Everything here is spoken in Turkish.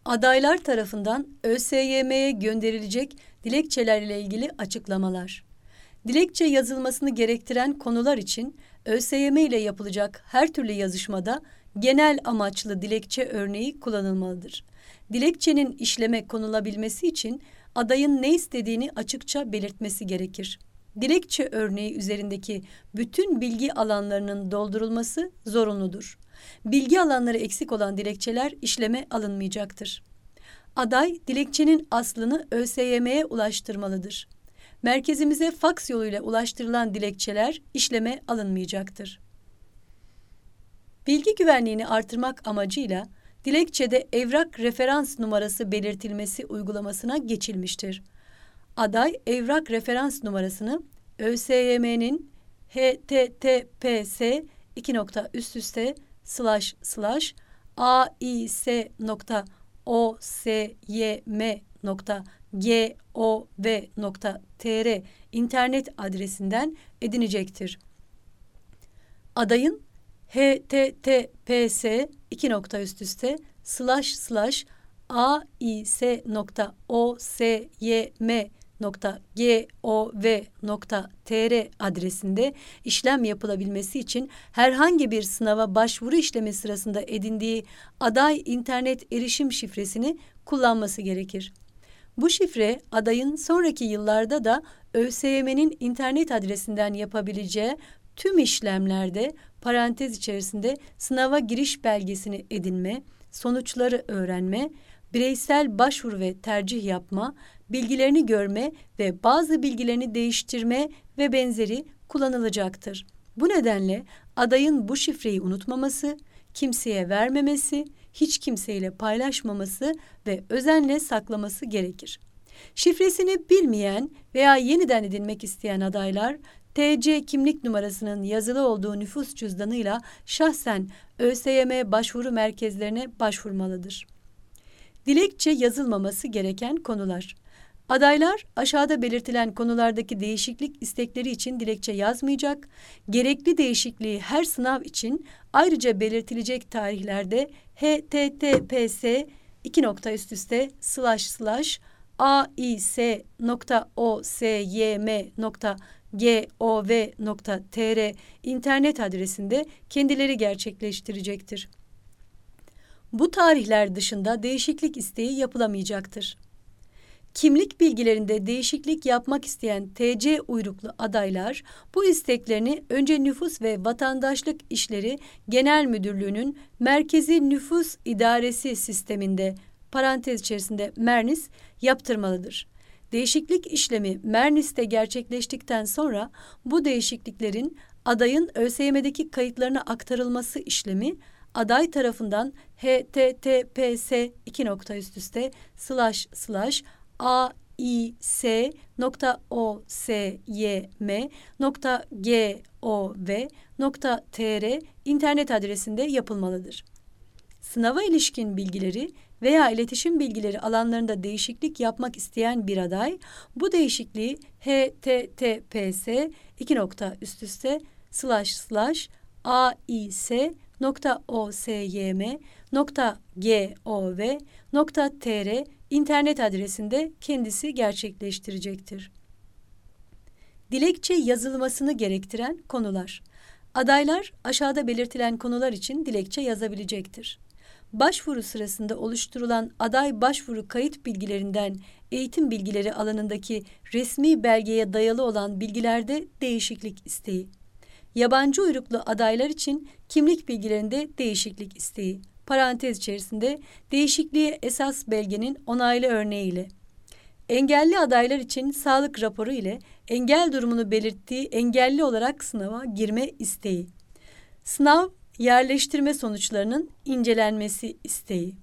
Adaylar tarafından ÖSYM'ye gönderilecek dilekçelerle ilgili açıklamalar. Dilekçe yazılmasını gerektiren konular için ÖSYM ile yapılacak her türlü yazışmada genel amaçlı dilekçe örneği kullanılmalıdır. Dilekçenin işleme konulabilmesi için adayın ne istediğini açıkça belirtmesi gerekir. Dilekçe örneği üzerindeki bütün bilgi alanlarının doldurulması zorunludur. Bilgi alanları eksik olan dilekçeler işleme alınmayacaktır. Aday, dilekçenin aslını ÖSYM'ye ulaştırmalıdır. Merkezimize faks yoluyla ulaştırılan dilekçeler işleme alınmayacaktır. Bilgi güvenliğini artırmak amacıyla dilekçede evrak referans numarası belirtilmesi uygulamasına geçilmiştir. Aday, evrak referans numarasını ÖSYM'nin https://ais.osym.gov.tr internet adresinden edinecektir. Adayın https://ais.osym.gov.tr adresinde işlem yapılabilmesi için herhangi bir sınava başvuru işlemi sırasında edindiği aday internet erişim şifresini kullanması gerekir. Bu şifre adayın sonraki yıllarda da ÖSYM'nin internet adresinden yapabileceği tüm işlemlerde parantez içerisinde sınava giriş belgesini edinme, sonuçları öğrenme, bireysel başvuru ve tercih yapma, bilgilerini görme ve bazı bilgilerini değiştirme ve benzeri kullanılacaktır. Bu nedenle adayın bu şifreyi unutmaması, kimseye vermemesi, hiç kimseyle paylaşmaması ve özenle saklaması gerekir. Şifresini bilmeyen veya yeniden edinmek isteyen adaylar, TC kimlik numarasının yazılı olduğu nüfus cüzdanıyla şahsen ÖSYM başvuru merkezlerine başvurmalıdır. Dilekçe yazılmaması gereken konular. Adaylar aşağıda belirtilen konulardaki değişiklik istekleri için dilekçe yazmayacak, gerekli değişikliği her sınav için ayrıca belirtilecek tarihlerde https://ais.osym.gov.tr internet adresinde kendileri gerçekleştirecektir. Bu tarihler dışında değişiklik isteği yapılamayacaktır. Kimlik bilgilerinde değişiklik yapmak isteyen TC uyruklu adaylar bu isteklerini önce Nüfus ve Vatandaşlık İşleri Genel Müdürlüğü'nün Merkezi Nüfus İdaresi sisteminde parantez içerisinde MERNİS yaptırmalıdır. Değişiklik işlemi MERNİS'te gerçekleştikten sonra bu değişikliklerin adayın ÖSYM'deki kayıtlarına aktarılması işlemi aday tarafından ais.osym.gov.tr internet adresinde yapılmalıdır. Sınava ilişkin bilgileri veya iletişim bilgileri alanlarında değişiklik yapmak isteyen bir aday, bu değişikliği https://ais.osym.gov.tr internet adresinde kendisi gerçekleştirecektir. Dilekçe yazılmasını gerektiren konular. Adaylar aşağıda belirtilen konular için dilekçe yazabilecektir. Başvuru sırasında oluşturulan aday başvuru kayıt bilgilerinden eğitim bilgileri alanındaki resmi belgeye dayalı olan bilgilerde değişiklik isteği. Yabancı uyruklu adaylar için kimlik bilgilerinde değişiklik isteği. Parantez içerisinde değişikliğe esas belgenin onaylı örneğiyle. Engelli adaylar için sağlık raporu ile engel durumunu belirttiği engelli olarak sınava girme isteği. Sınav yerleştirme sonuçlarının incelenmesi isteği.